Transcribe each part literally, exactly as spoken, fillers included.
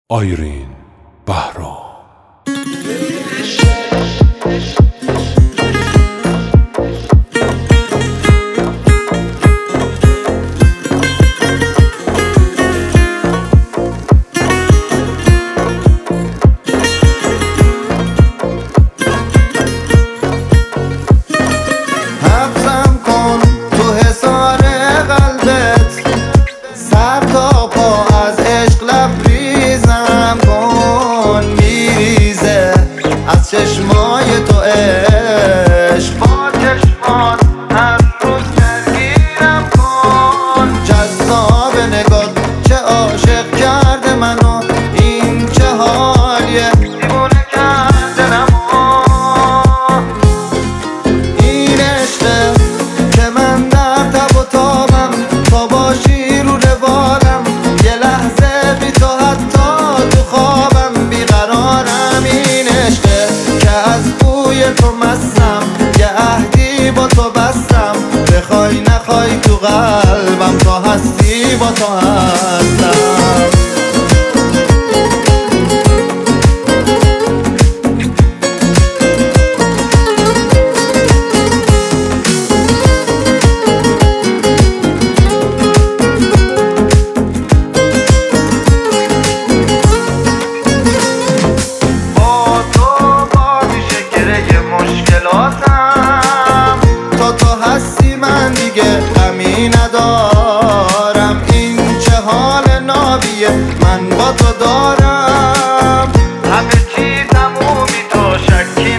آیرین بهرام. حبسم کن تو حصار قلبت، سر تا پا از عشق لبریزم کن. میریزه از چشمای تو عشق، با چشمات هر روز درگیرم کن. جذاب نگات چه عاشق کرده منو، این چه حالیه دیوونه کرده نما. این عشقه که من در تب و تابم، تا باشی رو روالم. یه لحظه بی تو حتی تو خوابم بیقرارم. این عشقه که از بوی تو مستم، یه عهدی با تو بستم. بخوای نخوای تو قلبم تا هستی با تو هستم. تا تو هستی من دیگه غمی ندارم. این چه حال نابیه من با تو دارم. همه چی تمومی تو شکی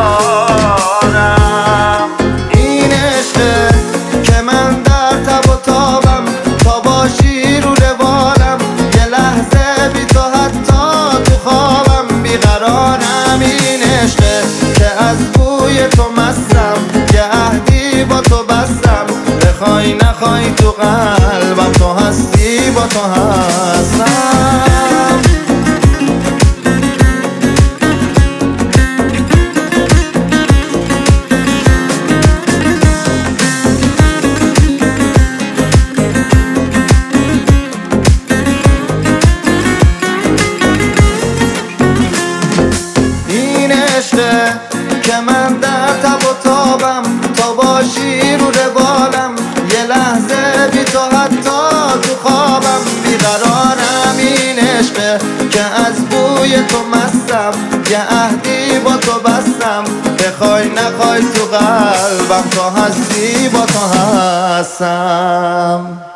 ندارم. این عشقه که من در تب و تابم، تا باشی رو روالم. یه لحظه بی تو حتی تو خوابم بیقرارم. این عشقه که از بوی تو مستم، یه عهدی با تو بستم. بخوای نخوای تو قلبم تو هستی با تو هستم. این عشقه که من در تب و تابم، تا باشی رو روالم. یه لحظه بی تو حتی تو خوابم بیقرارم. این عشقه که از بوی تو مستم، یه عهدی با تو بستم. بخوای نخوای تو قلبم تا هستی با تو هستم.